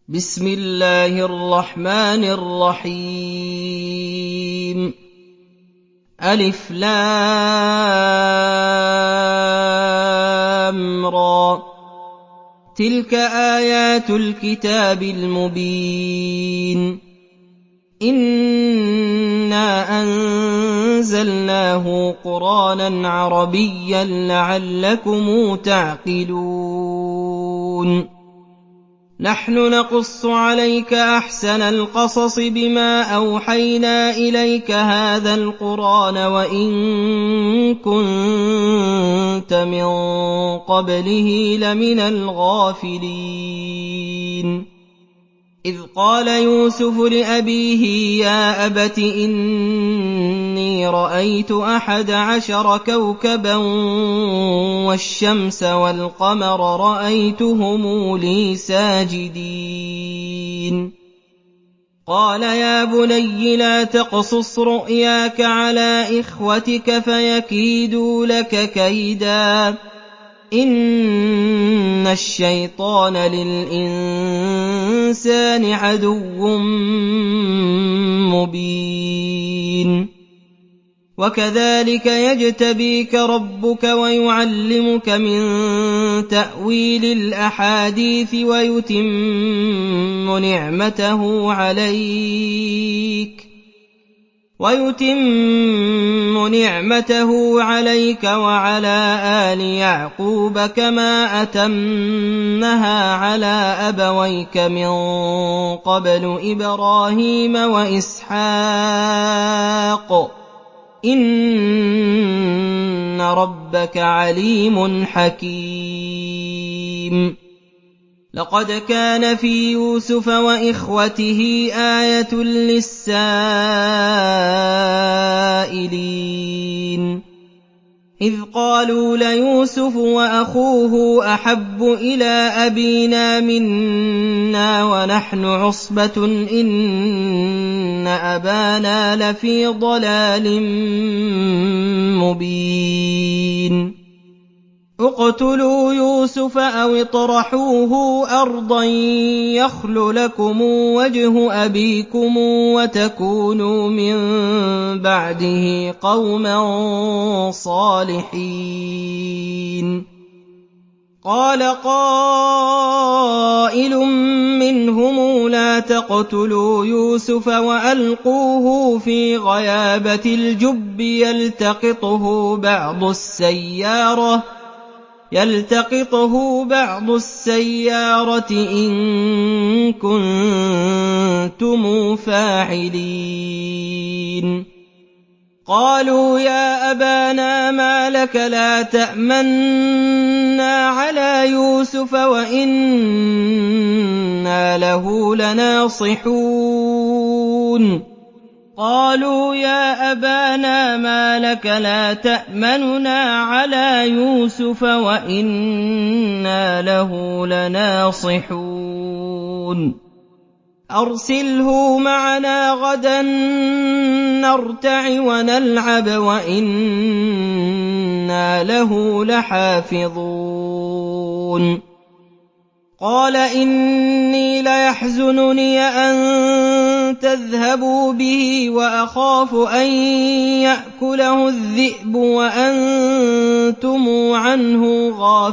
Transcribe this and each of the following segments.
بسم الله الرحمن الرحيم ألف لام را تلك آيات الكتاب المبين إنا أنزلناه قرآنا عربيا لعلكم تعقلون نحن نقص عليك أحسن القصص بما أوحينا إليك هذا القرآن وإن كنت من قبله لمن الغافلين إذ قال يوسف لأبيه يا أبت إني رأيت 11 كوكبا والشمس والقمر رأيتهم لي ساجدين قال يا بني لا تقصص رؤياك على إخوتك فيكيدوا لك كيدا إن الشيطان للإنسان عدو مبين وكذلك يجتبيك ربك ويعلمك من تأويل الأحاديث ويتم نعمته عليك وعلى آل يعقوب كما أتمها على أبويك من قبل إبراهيم وإسحاق إن ربك عليم حكيم لقد كان في يوسف وإخوته آية للسائلين إذ قالوا ليوسف وأخوه أحب إلى أبينا منا ونحن عصبة إن أبانا لفي ضلال مبين اقتلوا يوسف أو اطرحوه أرضا يخل لكم وجه أبيكم وتكونوا من بعده قوما صالحين قال قائل منهم لا تقتلوا يوسف وألقوه في غيابة الجب يلتقطه بعض السيارة إن كنتم فاعلين قالوا يا أبانا ما لك لا تأمنا على يوسف وإنا له لناصحون قالوا يا أبانا ما لك لا تأمننا على يوسف وإنا له لناصحون أرسله معنا غدا نرتع ونلعب وإنا له لحافظون قال إني ليحزنني أن تذهبوا به وأخاف أن يأكله الذئب وأنتم عنه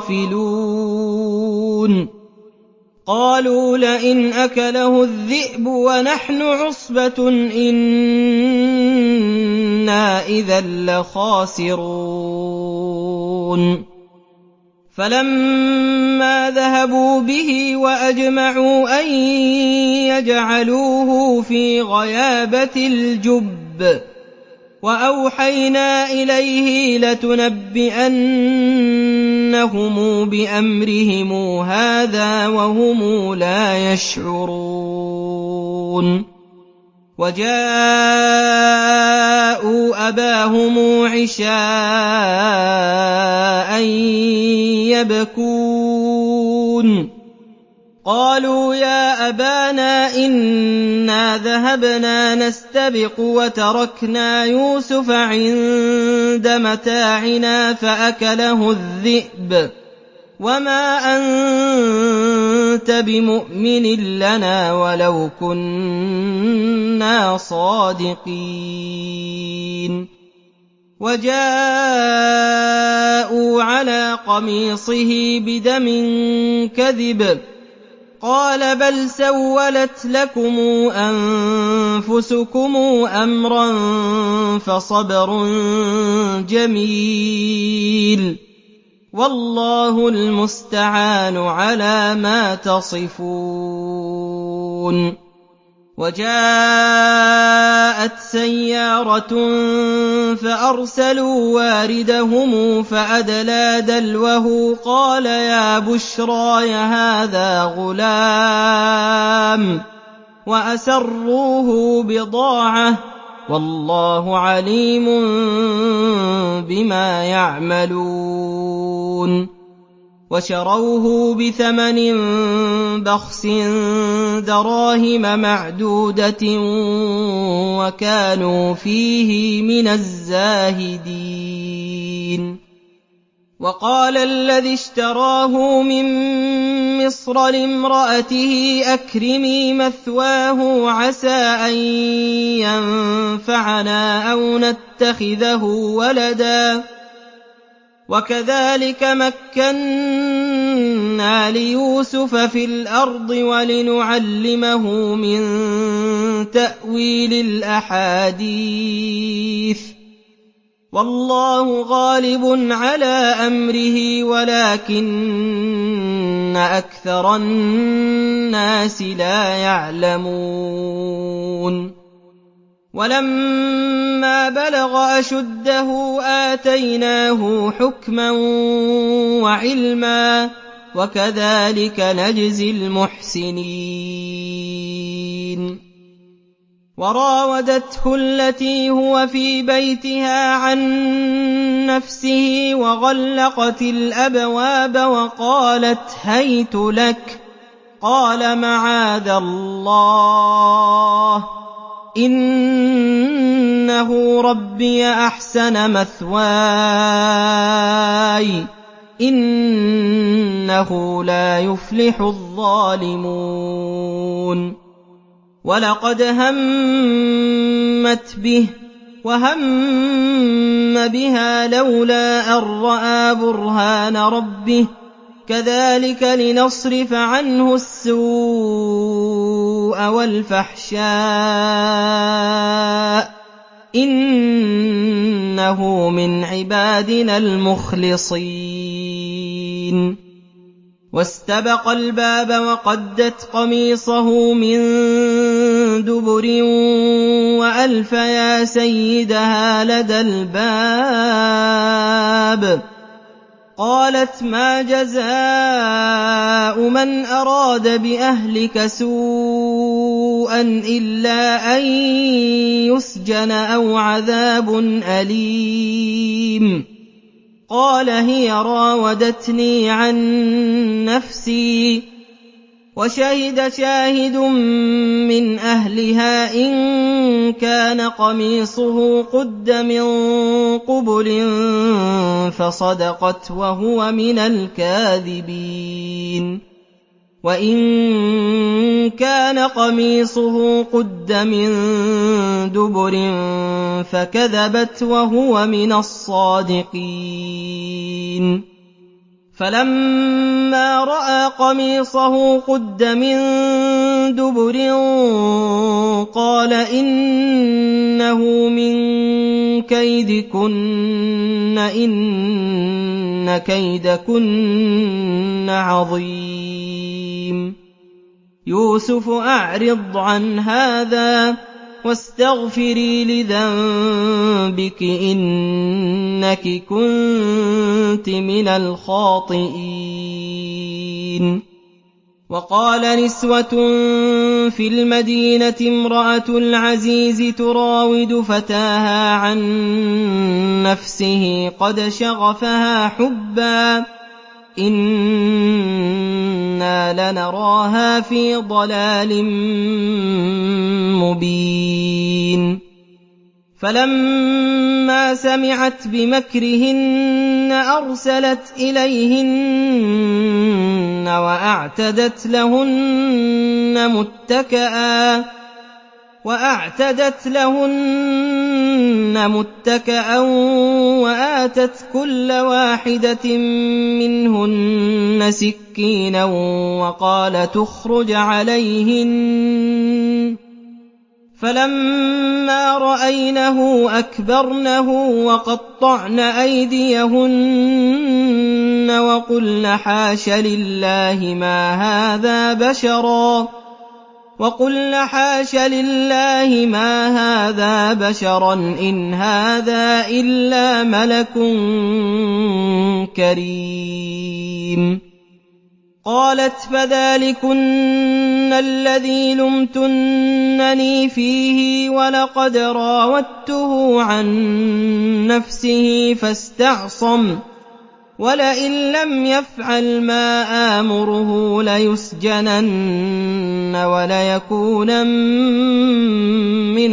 غافلون قالوا لئن أكله الذئب ونحن عصبة إنا إذا لخاسرون فلما ذهبوا به وأجمعوا أن يجعلوه في غيابة الجب وأوحينا إليه لتنبئنهم بأمرهم هذا وهم لا يشعرون وجاءوا أباهم عشاء يبكون قالوا يا أبانا إنا ذهبنا نستبق وتركنا يوسف عند متاعنا فأكله الذئب وَمَا أَنتَ بِمُؤْمِنٍ لَّنَا وَلَوْ كُنَّا صَادِقِينَ وَجَاءُوا عَلَىٰ قَمِيصِهِ بِدَمٍ كَذِبٍ قَالَ بَلْ سَوَّلَتْ لَكُمْ أَنفُسُكُمْ أَمْرًا فَصَبْرٌ جَمِيلٌ وَاللَّهُ الْمُسْتَعَانُ عَلَىٰ مَا تَصِفُونَ وَجَاءَتْ سَيَّارَةٌ فَأَرْسَلُوا وَارِدَهُمْ فَأَدْلَىٰ دَلْوَهُ قَالَ يَا بُشْرَىٰ هَٰذَا غُلَامٌ وَأَسَرُّوهُ بِضَاعَةً وَاللَّهُ عَلِيمٌ بِمَا يَعْمَلُونَ وَشَرَوْهُ بِثَمَنٍ بَخْسٍ دَرَاهِمَ مَعْدُودَةٍ وَكَانُوا فِيهِ مِنَ الزَّاهِدِينَ وَقَالَ الَّذِي اشْتَرَاهُ مِن مِّصْرَ لِامْرَأَتِهِ أَكْرِمِي مَثْوَاهُ عَسَىٰ أَن يَنفَعَنَا أَوْ نَتَّخِذَهُ وَلَدًا وَكَذَٰلِكَ مَكَّنَّا لِيُوسُفَ فِي الْأَرْضِ وَلِنُعَلِّمَهُ مِن تَأْوِيلِ الْأَحَادِيثِ وَاللَّهُ غَالِبٌ عَلَىٰ أَمْرِهِ وَلَٰكِنَّ أَكْثَرَ النَّاسِ لَا يَعْلَمُونَ وَلَمَّا بَلَغَ أَشُدَّهُ آتَيْنَاهُ حُكْمًا وَعِلْمًا وَكَذَٰلِكَ نَجْزِي الْمُحْسِنِينَ وَرَاوَدَتْهُ الَّتِي هُوَ فِي بَيْتِهَا عَن نَّفْسِهِ وَغَلَّقَتِ الْأَبْوَابَ وَقَالَتْ هَيْتَ لَكَ قَالَ مَعَاذَ اللَّهِ إِنَّهُ رَبِّي أَحْسَنَ مَثْوَايَ إِنَّهُ لَا يُفْلِحُ الظَّالِمُونَ وَلَقَدْ هَمَّتْ بِهِ وَهَمَّ بِهَا لَوْلَا أَن رَّأَىٰ بُرْهَانَ رَبِّهِ كَذَٰلِكَ لِنَصْرِفَ عَنْهُ السُّوءَ وَالْفَحْشَاءَ إِنَّهُ مِنْ عِبَادِنَا الْمُخْلَصِينَ وَاسْتَبَقَ الْبَابَ وَقَدَّتْ قَمِيصَهُ مِن دُبُرٍ وَأَلْفَ يَا سَيِّدَهَا لَدَى الْبَابِ قَالَتْ مَا جَزَاءُ مَنْ أَرَادَ بِأَهْلِكَ سُوءًا إِلَّا أَن يُسْجَنَ أَوْ عَذَابٌ أَلِيمٌ قَالَ هِيَ رَاوَدَتْنِي عَن نَّفْسِي وَشَهِدَ شَاهِدٌ مِّنْ أَهْلِهَا إِن كَانَ قَمِيصُهُ قُدَّ مِن قُبُلٍ فَصَدَقَتْ وَهُوَ مِنَ الْكَاذِبِينَ وَإِن كَانَ قَمِيصُهُ قُدَّ مِن دُبُرٍ فَكَذَبَتْ وَهُوَ مِنَ الصَّادِقِينَ فَلَمَّا رَأَىٰ قَمِيصَهُ قُدَّ مِن دُبُرٍ قَالَ إِنَّهُ مِن كَيْدِكُنَّ إِنَّ كَيْدَكُنَّ عَظِيمٌ يُوسُفُ أَعْرِضْ عَنْ هَٰذَا وَاسْتَغْفِرِي لِذَنبِكِ إِنَّكِ كُنتِ مِنَ الْخَاطِئِينَ وَقَالَ نِسْوَةٌ فِي الْمَدِينَةِ امْرَأَتُ الْعَزِيزِ تُرَاوِدُ فَتَاهَا عَن نَّفْسِهِ قَدْ شَغَفَهَا حُبًّا إِنَّا لَنَرَاهَا فِي ضَلَالٍ مُّبِينٍ فلما سمعت بمكرهن أرسلت إليهن وأعتدت لهن متكأ وآتت كل واحدة منهن سكينا وقالت اخرج عليهن فلما رأينه أكبرنه وقطعن أيديهن وقلن حاش لله ما هذا بشرا إن هذا إلا ملك كريم. قالت فذلكن الذي لمتنني فيه ولقد راودته عن نفسه فاستعصم ولئن لم يفعل ما آمره ليسجنن وليكونن من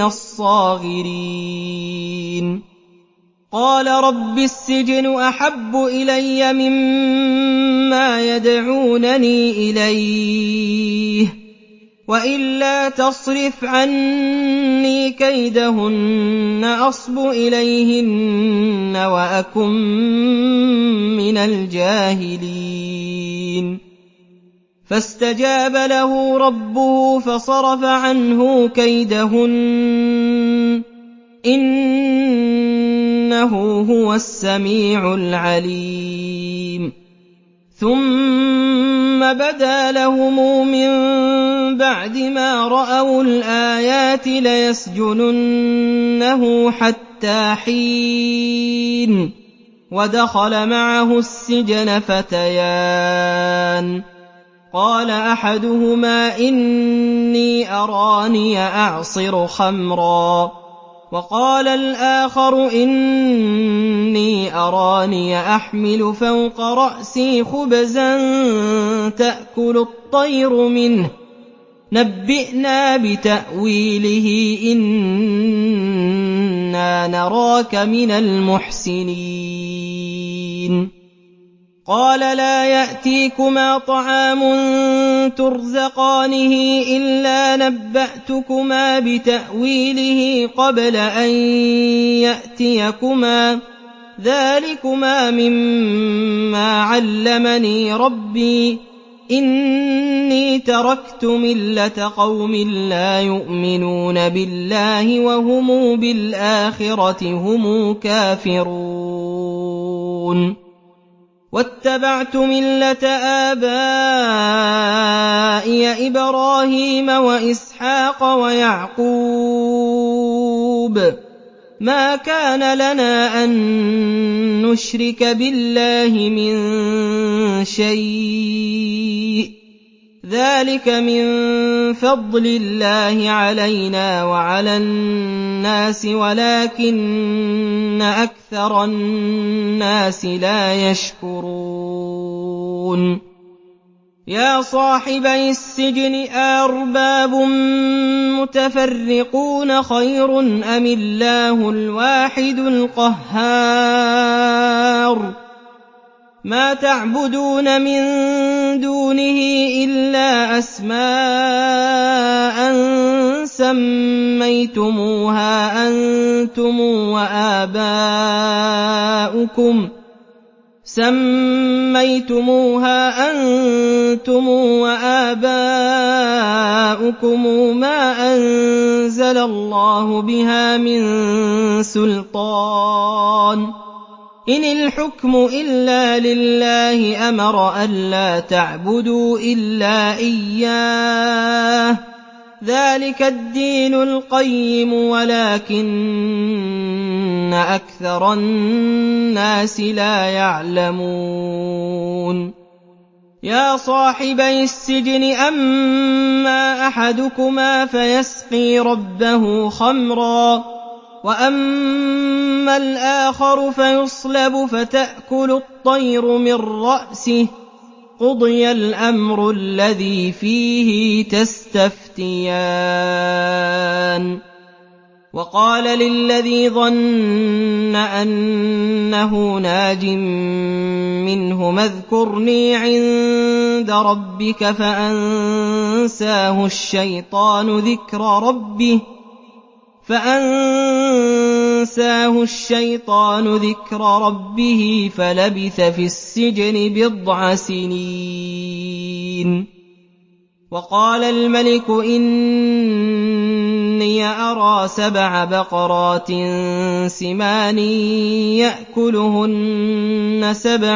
الصاغرين. قال رب السجن أحب إلي مما يدعونني إليه وإلا تصرف عني كيدهن أصب إليهن وأكن من الجاهلين. فاستجاب له ربه فصرف عنه كيدهن إنه هو السميع العليم. ثم بدا لهم من بعد ما رأوا الآيات ليسجننه حتى حين. ودخل معه السجن فتيان قال أحدهما إني أراني أعصر خمرا وقال الآخر إني أراني أحمل فوق رأسي خبزا تأكل الطير منه نبئنا بتأويله إنا نراك من المحسنين. قال لا يأتيكما طعام ترزقانه إلا نبأتكما بتأويله قبل أن يأتيكما ذلكما مما علمني ربي إني تركت ملة قوم لا يؤمنون بالله وهم بالآخرة هم كافرون واتبعت ملة آبائي إبراهيم وإسحاق ويعقوب ما كان لنا أن نشرك بالله من شيء ذلك من فضل الله علينا وعلى الناس ولكن أكثر الناس لا يشكرون. يا صاحبي السجن أأرباب متفرقون خير أم الله الواحد القهار ما تعبدون من دونه إلا أسماء سميتموها أنتم وآباؤكم ما أنزل الله بها من سلطان إن الحكم إلا لله أمر ألا تعبدوا إلا إياه ذلك الدين القيم ولكن أكثر الناس لا يعلمون. يا صاحبي السجن أما أحدكما فيسقي ربه خمرا وأما الآخر فيصلب فتأكل الطير من رأسه قضي الأمر الذي فيه تستفتيان وقال للذي ظن أنه ناج منهما اذكرني عند ربك فأنساه الشيطان ذكر ربه فلبث في السجن 10 سنين. وقال الملك إني أرى 7 بقرات سمان يأكلهن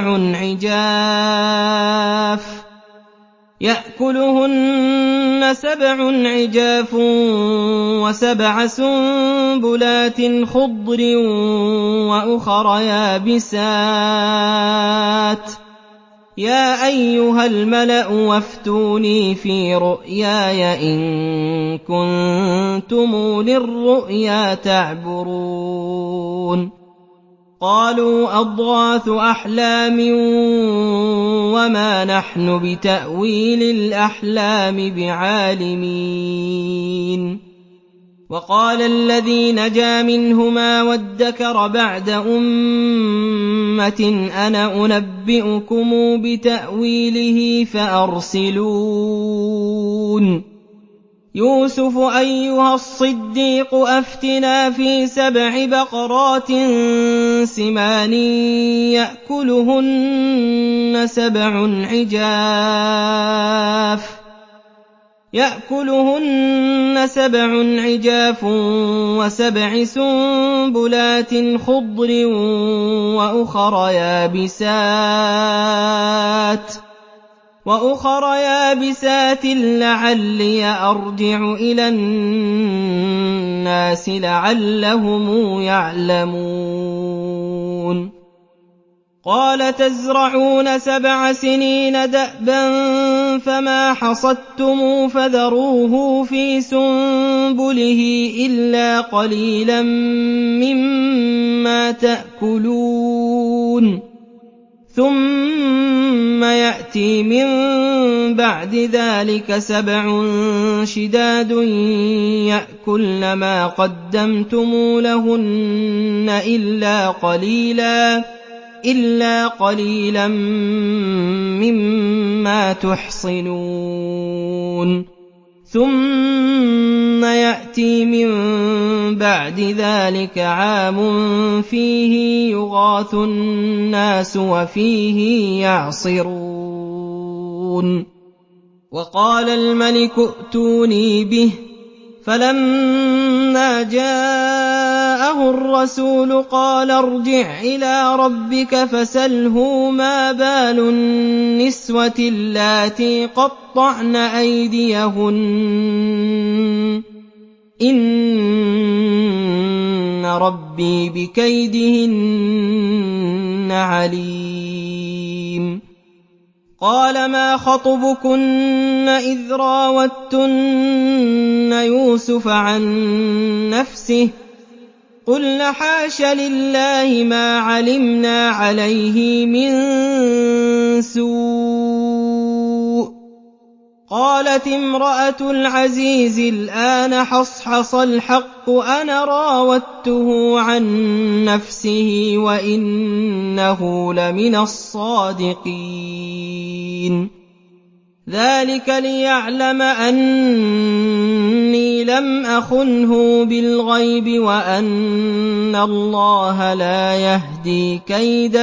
7 عجاف و7 سنبلات خضر وأخر يابسات يا أيها الملأ وافتوني في رؤياي إن كنتم للرؤيا تعبرون. قالوا أضغاث أحلام وما نحن بتأويل الأحلام بعالمين. وقال الذي نجا منهما وادكر بعد أمة أنا أنبئكم بتأويله فأرسلون. يوسف أيها الصديق أفتنا في 7 بقرات سمان يأكلهن 7 عجاف و7 سنبلات خضر وأخر يابسات لعلي أرجع إلى الناس لعلهم يعلمون. قال تزرعون 7 سنين دأبا فما حصدتم فذروه في سنبله إلا قليلا مما تأكلون ثم يأتي من بعد ذلك 7 شداد يأكلن ما قدمتم لهن إلا قليلا مما تحصنون ثم يأتي من بعد ذلك عام فيه يغاث الناس وفيه يعصرون. وقال الملك ائتوني به فلما جاءه الرسول قال ارجع إلى ربك فسله ما بال النسوة اللاتي قطعن أيديهن إن ربي بكيدهن عليم. قال ما خطبكن إذ راوتن يوسف عن نفسه قلن حاش لله ما علمنا عليه من سوء. قالت امرأة العزيز الآن حصحص الحق أنا راودته عن نفسه وإنه لمن الصادقين. ذلك ليعلم أني لم أخنه بالغيب وأن الله لا يهدي كيد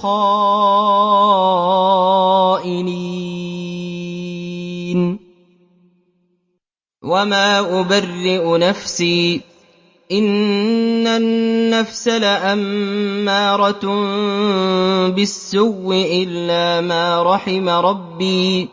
الخائنين. وما أبرئ نفسي إن النفس لأمارة بالسوء إلا ما رحم ربي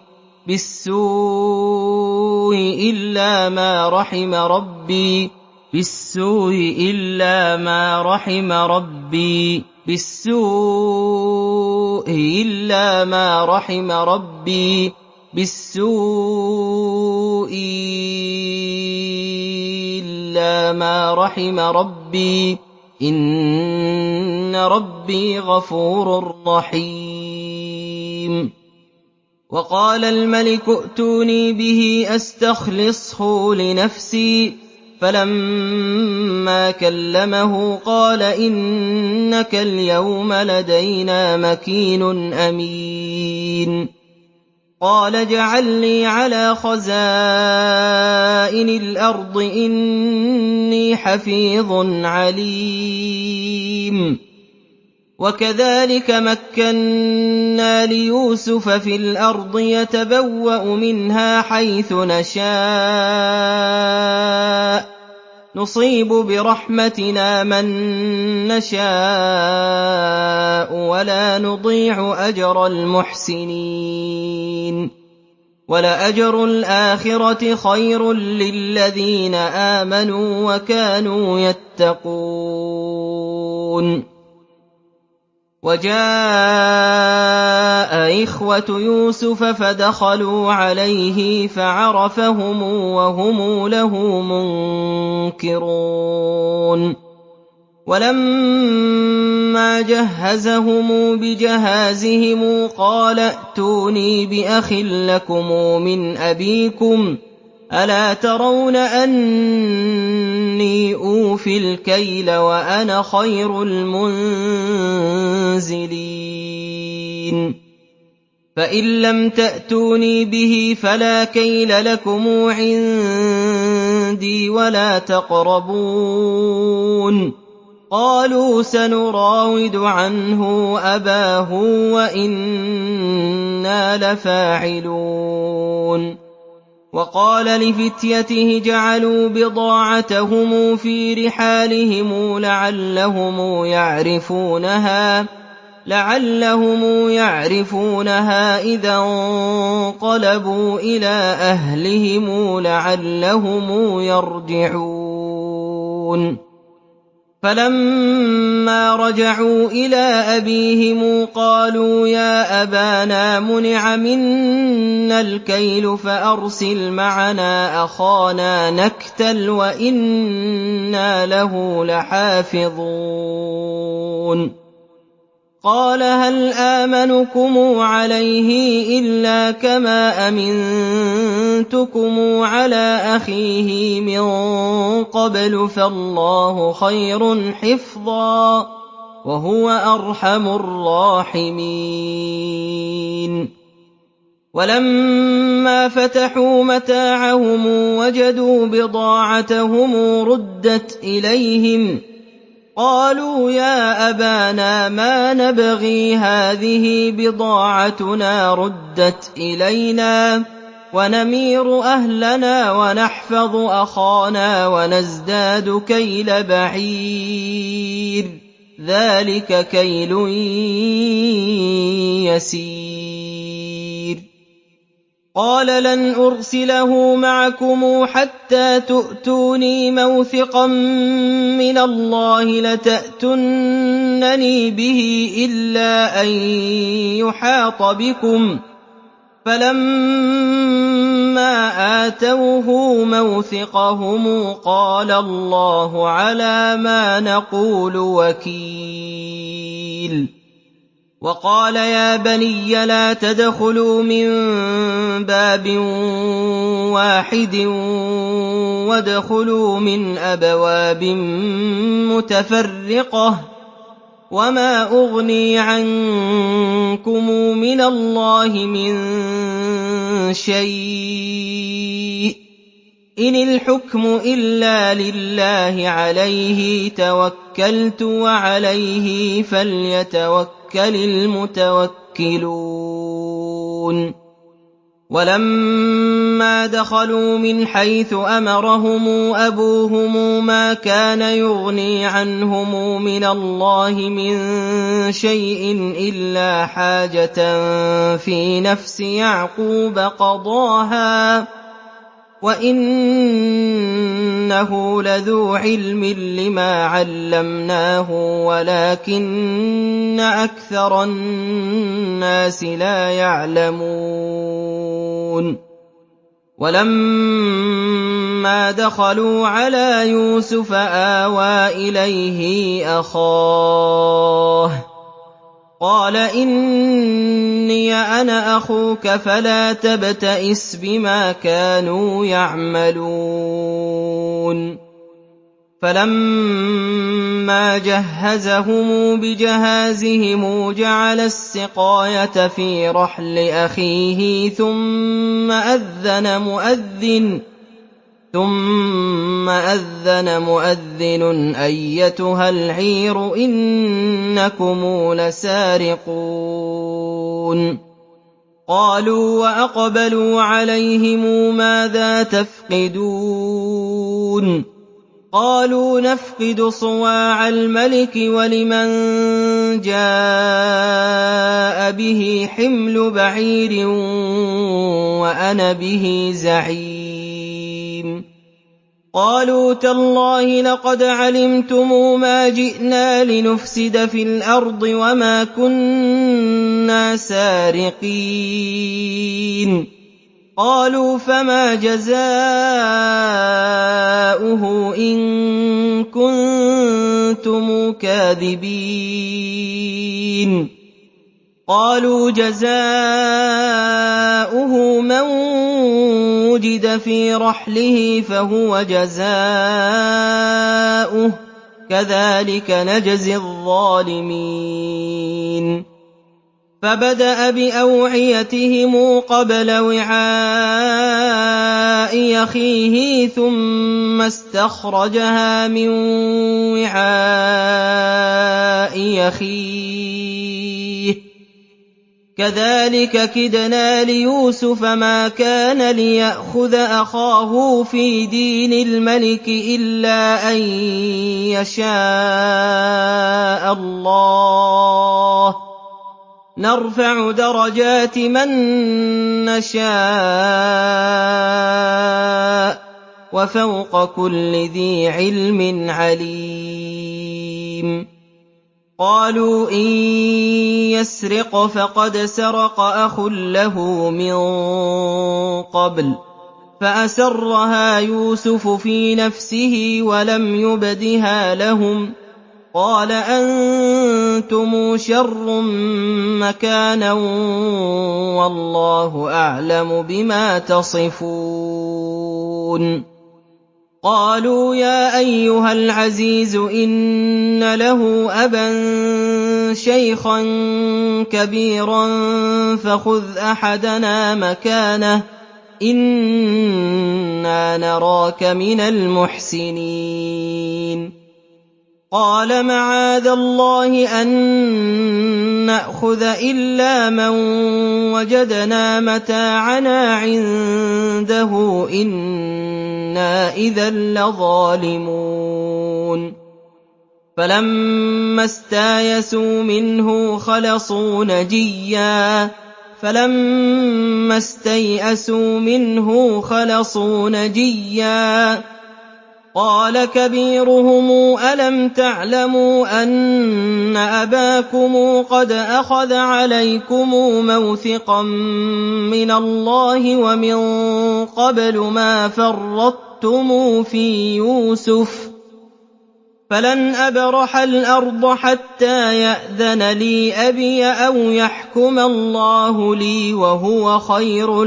إن ربي غفور رحيم. وقال الملك ائتوني به أستخلصه لنفسي فَلَمَّا كَلَّمَهُ قَالَ إِنَّكَ الْيَوْمَ لَدَيْنَا مَكِينٌ أَمِينٌ قَالَ اجْعَلْنِي عَلَىٰ خَزَائِنِ الْأَرْضِ ۖ إِنِّي حَفِيظٌ عَلِيمٌ وَكَذَٰلِكَ مَكَّنَّا لِيُوسُفَ فِي الْأَرْضِ يَتَبَوَّأُ مِنْهَا حَيْثُ نَشَاءُ ۖ نُصِيبُ بِرَحْمَتِنَا مَن نَّشَاءُ وَلَا نُضِيعُ أَجْرَ الْمُحْسِنِينَ وَلَأَجْرُ الْآخِرَةِ خَيْرٌ لِّلَّذِينَ آمَنُوا وَكَانُوا يَتَّقُونَ وَجَاءَ إِخْوَةُ يُوسُفَ فَدَخَلُوا عَلَيْهِ فَعَرَفَهُمْ وَهُمْ لَهُ مُنكِرُونَ وَلَمَّا جَهَّزَهُم بِجَهَازِهِمْ قَالَ ائْتُونِي بِأَخٍ لَّكُم مِّنْ أَبِيكُمْ أَلَا تَرَوْنَ أَنِّي أُوفِي الْكَيْلَ وَأَنَا خَيْرُ الْمُنزِلِينَ فَإِن لَّمْ تَأْتُونِي بِهِ فَلَا كَيْلَ لَكُمْ عِندِي وَلَا تَقْرَبُونِ قَالُوا سَنُرَاوِدُ عَنْهُ أَبَاهُ وَإِنَّا لَفَاعِلُونَ وَقَالَ لِفِتْيَتِهِ جَعَلُوا بِضَاعَتَهُمْ فِي رِحَالِهِمْ لَعَلَّهُمْ يَعْرِفُونَهَا إِذَا انقَلَبُوا إِلَىٰ أَهْلِهِمْ لَعَلَّهُمْ يَرْجِعُونَ فَلَمَّا رَجَعُوا إِلَىٰ أَبِيهِمْ قَالُوا يَا أَبَانَا مُنِعَ مِنَّا الْكَيْلُ فَأَرْسِلْ مَعَنَا أَخَانَا نَكْتَلْ وَإِنَّا لَهُ لَحَافِظُونَ قَالَ هَلْ آمَنُكُمْ عَلَيْهِ إِلَّا كَمَا أَمِنتُكُمْ عَلَىٰ أَخِيهِ مِن قَبْلُ فَاللَّهُ خَيْرٌ حِفْظًا وَهُوَ أَرْحَمُ الرَّاحِمِينَ وَلَمَّا فَتَحُوا مَتَاعَهُمْ وَجَدُوا بِضَاعَتَهُمْ رُدَّتْ إِلَيْهِمْ قَالُوا يَا أَبَانَا مَا نَبْغِي هَٰذِهِ بِضَاعَتُنَا رُدَّتْ إِلَيْنَا وَنَمِيرُ أَهْلَنَا وَنَحْفَظُ أَخَانَا وَنَزْدَادُ كَيْلَ بَعِيرٍ ۖ ذَٰلِكَ كَيْلٌ يَسِيرٌ قَالَ لَنْ أُرْسِلَهُ مَعَكُمْ حَتَّىٰ تُؤْتُونِي مَوْثِقًا مِّنَ اللَّهِ لَتَأْتُنَّنِي بِهِ إِلَّا أَن يُحَاطَ بِكُمْ ۖ فَلَمَّا آتَوْهُ مَوْثِقَهُمْ قَالَ اللَّهُ عَلَىٰ مَا نَقُولُ وَكِيلٌ وَقَالَ يَا بَنِيَّ لَا تَدْخُلُوا مِن بَابٍ وَاحِدٍ وَادْخُلُوا مِنْ أَبْوَابٍ مُّتَفَرِّقَةٍ وَمَا أُغْنِي عَنكُم مِّنَ اللَّهِ مِن شَيْءٍ ۖ إِنِ الْحُكْمُ إِلَّا لِلَّهِ عَلَيْهِ تَوَكَّلْتُ وَعَلَيْهِ فَلْيَتَوَكَّلِ الْمُتَوَكِّلُونَ وَلَمَّا دَخَلُوا مِنْ حَيْثُ أَمَرَهُمْ أَبُوهُم مَّا كَانَ يُغْنِي عَنْهُم مِّنَ اللَّهِ مِن شَيْءٍ إِلَّا حَاجَةً فِي نَفْسِ يَعْقُوبَ قَضَاهَا وَإِنَّهُ لَذُو عِلْمٍ لِّمَا عَلَّمْنَاهُ وَلَٰكِنَّ أَكْثَرَ النَّاسِ لَا يَعْلَمُونَ وَلَمَّا دَخَلُوا عَلَىٰ يُوسُفَ آوَىٰ إِلَيْهِ أَخَاهُ قَالَ إِنِّي أَنَا أَخُوكَ فَلَا تَبْتَئِسْ بِمَا كَانُوا يَعْمَلُونَ فَلَمَّا جَهَّزَهُم بِجَهَازِهِمْ جَعَلَ السِّقَايَةَ فِي رَحْلِ أَخِيهِ ثُمَّ أَذَّنَ مُؤَذِّنٌ أَيَّتُهَا الْعِيرُ إِنَّكُمْ لَسَارِقُونَ قَالُوا وَأَقْبَلُوا عَلَيْهِم مَّاذَا تَفْقِدُونَ قَالُوا نَفْقِدُ صُوَاعَ الْمَلِكِ وَلِمَن جَاءَ بِهِ حِمْلُ بَعِيرٍ وَأَنَا بِهِ زَعِيمٌ قَالُوا تَاللَّهِ لَقَدْ عَلِمْتُمْ مَا جِئْنَا لِنُفْسِدَ فِي الْأَرْضِ وَمَا كُنَّا سَارِقِينَ قَالُوا فَمَا جَزَاؤُهُ إِن كُنتُمْ كَاذِبِينَ قَالُوا جَزَاؤُهُ مَن وُجِدَ فِي رَحْلِهِ فَهُوَ جَزَاؤُهُ كَذَٰلِكَ نَجْزِي الظَّالِمِينَ فَبَدَأَ بِأَوْعِيَتِهِمْ قَبْلَ وِعَاءِ أَخِيهِ ثُمَّ اسْتَخْرَجَهَا مِن وِعَاءِ أَخِيهِ كَذَٰلِكَ كِدْنَا لِيُوسُفَ مَا كَانَ لِيَأْخُذَ أَخَاهُ فِي دِينِ الْمَلِكِ إِلَّا أَن يَشَاءَ اللَّهُ ۚ نَرْفَعُ دَرَجَاتٍ مَّن نَّشَاءُ ۗ وَفَوْقَ كُلِّ ذِي عِلْمٍ عَلِيمٌ قَالُوا إِن يَسْرِقْ فَقَدْ سَرَقَ أَخٌ لَّهُ مِن قَبْلُ فَأَسَرَّهَا يُوسُفُ فِي نَفْسِهِ وَلَمْ يُبْدِهَا لَهُمْ قَالَ أَنتُمْ شَرٌّ مَّكَانًا وَاللَّهُ أَعْلَمُ بِمَا تَصِفُونَ قَالُوا يَا أَيُّهَا الْعَزِيزُ إِنَّ لَهُ أَبًا شَيْخًا كَبِيرًا فَخُذْ أَحَدَنَا مَكَانَهُ إِنَّا نَرَاكَ مِنَ الْمُحْسِنِينَ قَالَ مَعَاذَ اللَّهِ أَن نَّأْخُذَ إِلَّا مَن وَجَدْنَا مَتَاعَنَا عِندَهُ إِنَّا إِذًا لَّظَالِمُونَ فَلَمَّا اسْتَيْأَسُوا مِنْهُ خَلَصُوا نَجِيًّا قَالَ كَبِيرُهُمْ أَلَمْ تَعْلَمُوا أَنَّ أَبَاكُمْ قَدْ أَخَذَ عَلَيْكُم مَّوْثِقًا مِّنَ اللَّهِ وَمِن قَبْلُ مَا فَرَّطتُمْ فِي يُوسُفَ فَلَنْ أَبْرَحَ الْأَرْضَ حَتَّىٰ يَأْذَنَ لِي أَبِي أَوْ يَحْكُمَ اللَّهُ لِي وَهُوَ خَيْرُ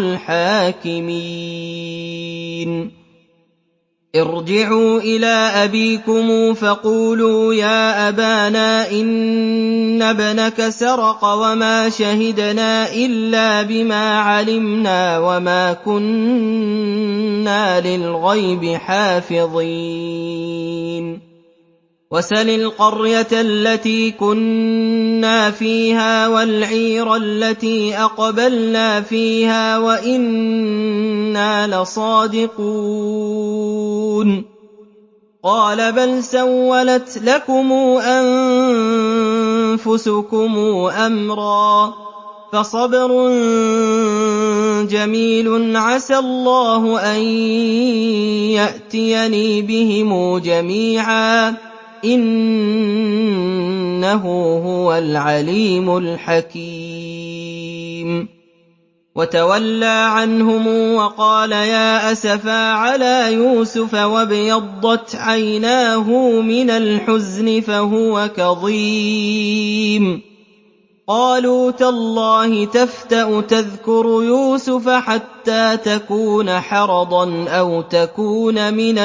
الْحَاكِمِينَ ارْجِعُوا إِلَىٰ أَبِيكُمْ فَقُولُوا يَا أَبَانَا إِنَّ ابْنَكَ سَرَقَ وَمَا شَهِدْنَا إِلَّا بِمَا عَلِمْنَا وَمَا كُنَّا لِلْغَيْبِ حَافِظِينَ وَاسْأَلِ الْقَرْيَةَ الَّتِي كُنَّا فِيهَا وَالْعِيرَ الَّتِي أَقْبَلْنَا فِيهَا وَإِنَّا لَصَادِقُونَ قَالَ بَلْ سَوَّلَتْ لَكُمْ أَنفُسُكُمْ أَمْرًا فَصَبْرٌ جَمِيلٌ عَسَى اللَّهُ أَن يَأْتِيَنِي بِهِمْ جَمِيعًا إِنَّهُ هُوَ الْعَلِيمُ الْحَكِيمُ وَتَوَلَّىٰ عَنْهُمْ وَقَالَ يَا أَسَفَىٰ عَلَىٰ يُوسُفَ وَابْيَضَّتْ عَيْنَاهُ مِنَ الْحُزْنِ فَهُوَ كَظِيمٌ قالوا تالله تفتأ تذكر يوسف حتى تكون حرضا أو تكون من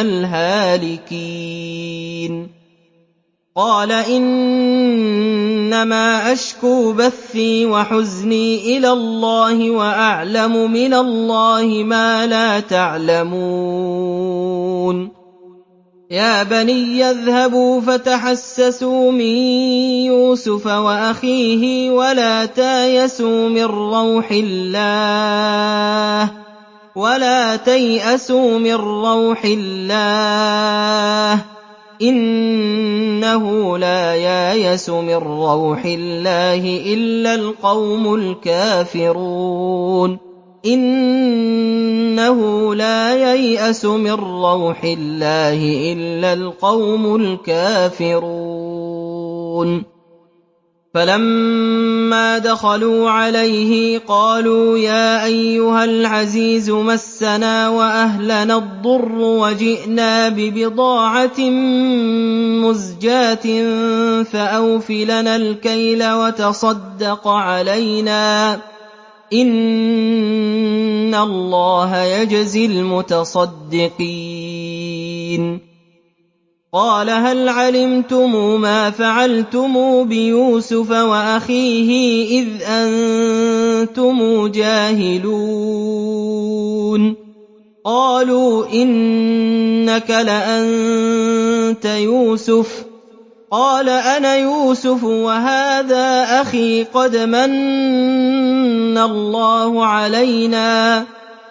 الهالكين قال إنما أشكو بثي وحزني إلى الله وأعلم من الله ما لا تعلمون يا بني اذهبوا فتحسسوا من يوسف وأخيه ولا تيأسوا من روح الله إنه لا ييأس من روح الله إلا القوم الكافرون إنه لا ييأس من روح الله إلا القوم الكافرون فلما دخلوا عليه قالوا يا أيها العزيز مسنا وأهلنا الضر وجئنا ببضاعة مزجاة فأوف لنا الكيل وتصدق علينا إن الله يجزي المتصدقين قال هل علمتم ما فعلتم بيوسف وأخيه إذ أنتم جاهلون قالوا إنك لأنت يوسف قال أنا يوسف وهذا أخي قد من الله علينا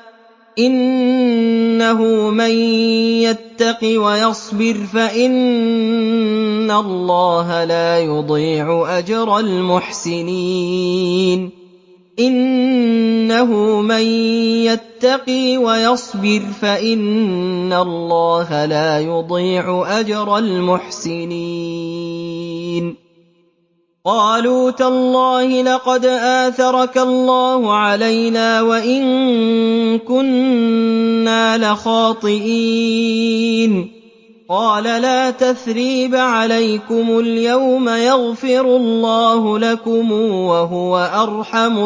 إنه من يتق ويصبر فإن الله لا يضيع أجر المحسنين إنه من يتقي ويصبر فإن الله لا يضيع أجر المحسنين قالوا تالله لقد آثرك الله علينا وإن كنا لخاطئين قال لا تثريب عليكم اليوم يغفر الله لكم وهو أرحم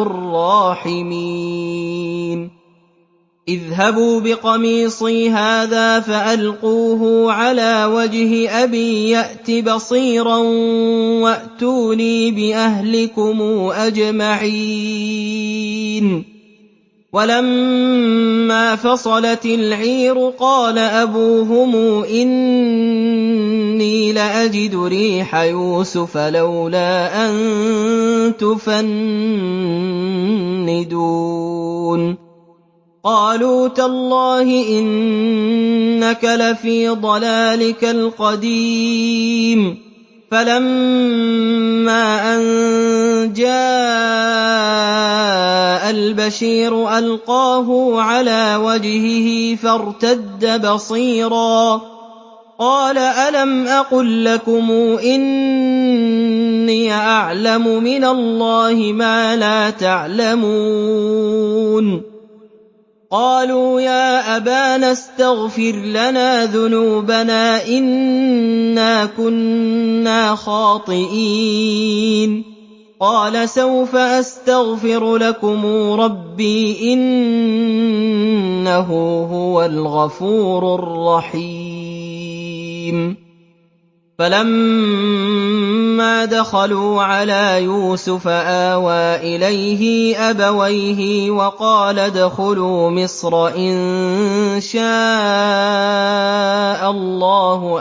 الراحمين اذهبوا بقميصي هذا فألقوه على وجه أبي يأت بصيرا وأتوني بأهلكم أجمعين ولما فصلت العير قال أبوهم إني لأجد ريح يوسف لولا أن تفندون قالوا تالله إنك لفي ضلالك القديم فلما أن جاء البشير ألقاه على وجهه فارتد بصيرا قال ألم أقل لكم إني أعلم من الله ما لا تعلمون قالوا يا أبانا استغفر لنا ذنوبنا إنا كنا خاطئين قال سوف أستغفر لكم ربي إنه هو الغفور الرحيم فلما دخلوا على يوسف آوى إليه أبويه وقال ادخلوا مصر إن شاء الله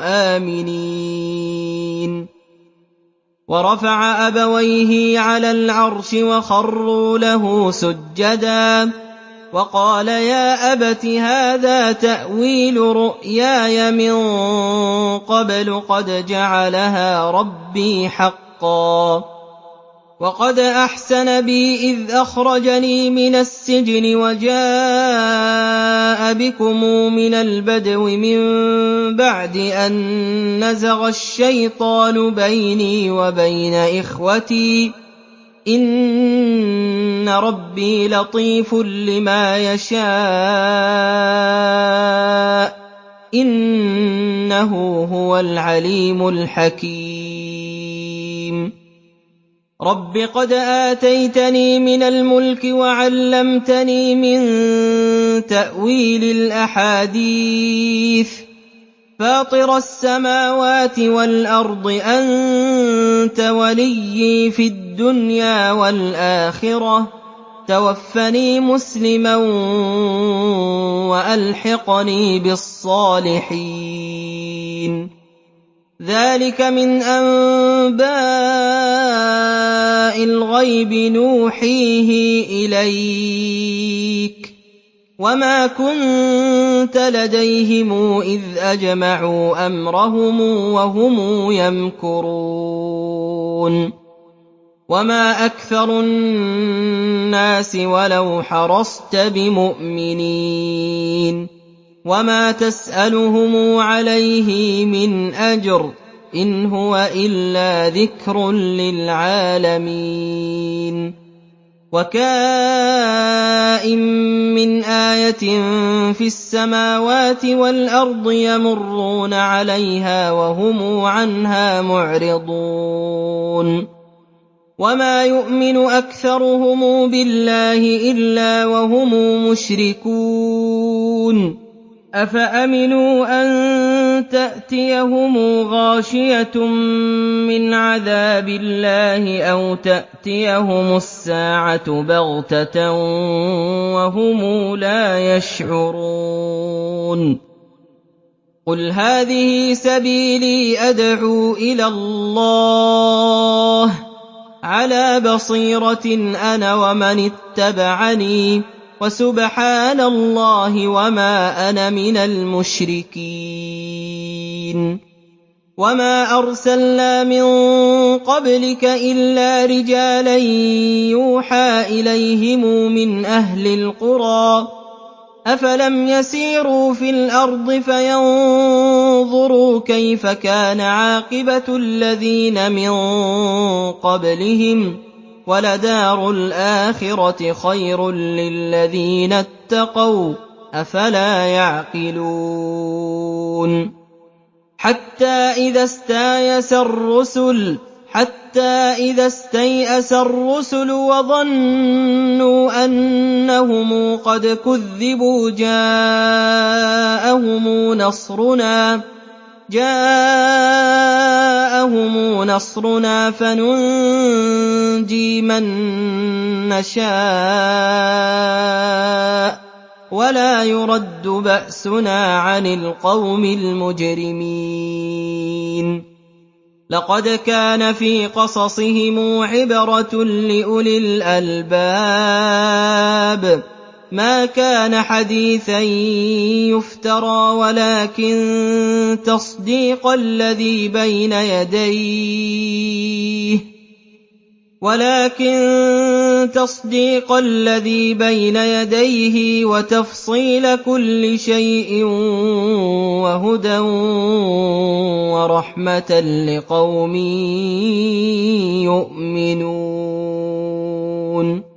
آمنين ورفع أبويه على العرش وخروا له سجدا وقال يا أبت هذا تأويل رؤياي من قبل قد جعلها ربي حقا وقد أحسن بي إذ أخرجني من السجن وجاء بكم من البدو من بعد أن نزغ الشيطان بيني وبين إخوتي إن ربي لطيف لما يشاء إنه هو العليم الحكيم رَبِّ قَدْ آتَيْتَنِي مِنَ الْمُلْكِ وَعَلَّمْتَنِي مِن تَأْوِيلِ الْأَحَادِيثِ فَاطِرَ السَّمَاوَاتِ وَالْأَرْضِ أَنتَ وَلِيِّي فِي الدُّنْيَا وَالْآخِرَةِ تَوَفَّنِي مُسْلِمًا وَأَلْحِقْنِي بِالصَّالِحِينَ ذَلِكَ مِنْ أَنبَاءِ الْغَيْبِ نُوحِيهِ إِلَيْكَ ۖ وَمَا كُنتَ لَدَيْهِمْ إِذْ أَجْمَعُوا أَمْرَهُمْ وَهُمْ يَمْكُرُونَ وَمَا أَكْثَرُ النَّاسِ وَلَوْ حَرَصْتَ بِمُؤْمِنِينَ وَمَا تَسْأَلُهُمْ عَلَيْهِ مِنْ أَجْرٍ ۚ إِنْ هُوَ إِلَّا ذِكْرٌ لِّلْعَالَمِينَ وَكَأَيِّن مِّنْ آيَةٍ فِي السَّمَاوَاتِ وَالْأَرْضِ يَمُرُّونَ عَلَيْهَا وَهُمْ عَنْهَا مُعْرِضُونَ وَمَا يُؤْمِنُ أَكْثَرُهُم بِاللَّهِ إِلَّا وَهُمْ مُشْرِكُونَ أَفَأَمِنُوا أَن تَأْتِيَهُمْ غَاشِيَةٌ مِّنْ عَذَابِ اللَّهِ أَوْ تَأْتِيَهُمُ السَّاعَةُ بَغْتَةً وَهُمْ لَا يَشْعُرُونَ قُلْ هَٰذِهِ سَبِيلِي أَدْعُو إِلَى اللَّهِ عَلَىٰ بَصِيرَةٍ أَنَا وَمَنِ اتَّبَعَنِي ۖ وَسُبْحَانَ اللَّهِ وَمَا أَنَا مِنَ الْمُشْرِكِينَ وَمَا أَرْسَلْنَا مِن قَبْلِكَ إِلَّا رِجَالًا يُوحَىٰ إِلَيْهِمْ مِنْ أَهْلِ الْقُرَىٰ ۗ أَفَلَمْ يَسِيرُوا فِي الْأَرْضِ فَيَنظُرُوا كَيْفَ كَانَ عَاقِبَةُ الَّذِينَ مِن قَبْلِهِمْ ۗ وَلَدَارُ الْآخِرَةِ خَيْرٌ لِّلَّذِينَ اتَّقَوْا ۗ أَفَلَا يَعْقِلُونَ حَتَّىٰ إِذَا اسْتَيْأَسَ الرُّسُلُ وَظَنُّوا أَنَّهُمْ قَدْ كُذِّبُوا جَاءَهُمُ نَصْرُنَا فَنُنجِي مَن نَّشَاءُ ۖ وَلَا يُرَدُّ بَأْسُنَا عَنِ الْقَوْمِ الْمُجْرِمِينَ لَقَدْ كَانَ فِي قَصَصِهِمْ عِبْرَةٌ لِّأُولِي الْأَلْبَابِ مَا كَانَ حَدِيثًا يُفْتَرَىٰ وَلَٰكِن تَصْدِيقَ الَّذِي بَيْنَ يَدَيْهِ وَتَفْصِيلَ كُلِّ شَيْءٍ وَهُدًى وَرَحْمَةً لِّقَوْمٍ يُؤْمِنُونَ